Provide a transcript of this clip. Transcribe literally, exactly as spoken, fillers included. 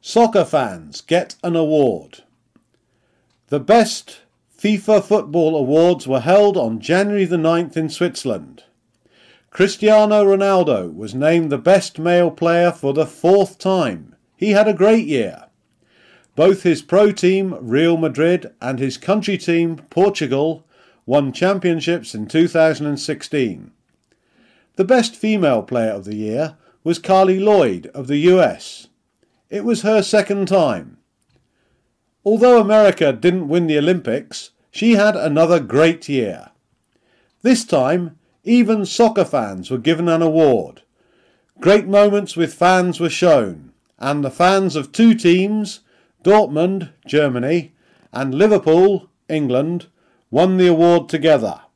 Soccer fans get an award. The best FIFA football awards were held on January the ninth in Switzerland. Cristiano Ronaldo was named the best male player for the fourth time. He had a great year. Both his pro team, Real Madrid, and his country team, Portugal, won championships in two thousand sixteen. The best female player of the year was Carli Lloyd of the U S. It was her second time. Although America didn't win the Olympics, she had another great year. This time, even soccer fans were given an award. Great moments with fans were shown, and the fans of two teams, Dortmund, Germany, and Liverpool, England, won the award together.